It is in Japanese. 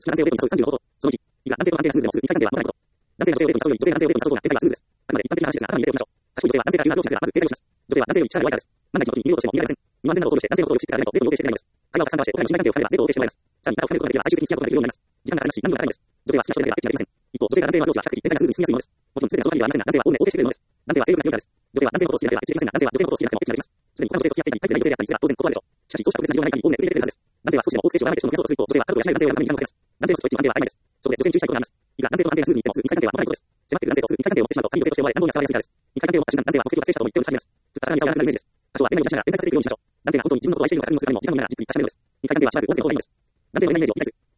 好きな男性をデートに誘う35のこと。その1、いくら男性と関係がスムーズでも普通に一回関係は守らないこと。男性が女性をデートに誘うより女性が男性をデートに誘う方が展開がスムーズです。あくまで一般的な話ですが、頭に入れておきましょう。賢い女性は男性から急なアプローチが来たらまず警戒をします。女性は男性より力が弱いからです。万が一の時に逃げようとしても逃げられません。身の安全などを考慮して男性のことをよく知ってからデートを要求してくれないのです。会話をたくさん交わして、お互いの信頼関係を深めればデートを OK してもらえます。さらに仲を深めることができれば最終的に付き合うことができるようになります。時間がかかりますし、何度もかかるのです。女性は好きな人でなければエッチができません。一方、女性が男性のアプローチは比較的展開がスムーズに進みやすいものです。もちろん全ての条件ではありませんが、男性はおおむね OK してくれるものです。男性は性欲が強いからです。女性は男性のことを好きでなければエッチできませんが、男性は女性のことを好きでなくてもエッチができます。すでに他の女性と付き合っているタイプでない女性であったりすれば当然断るでしょう。しかし、そうした特別な事情がない限りおおむね受け入れてくれるはずです。男性は少しでも多く精子を割らないテストの目安をする一方、女性は家族やしない男性を選ぶのに時間がかかります。男性の人とエッチの関係は曖昧です。そこで女性に注意したいことがあります。いくら男性と関係がスムーズにいっても普通に二回関係は守らないことです。迫ってくる男性と普通に二回関係を持ってしまうと、他に女性として思われ、何度も触られやすいからです。二回関係を持った瞬間、男性は目的を達成したとも言っており始めます。ずっと魚に触らなくなるイメージです。多少は連絡を出しながら展開させていくようにしましょう。男性が本当に自分のことを愛しているのか確認をするためにも時間にもなるが、じっくり確かめるのです。二回関係はしばらくおおむねこのイメージです。男性の恋愛イメージを見出す。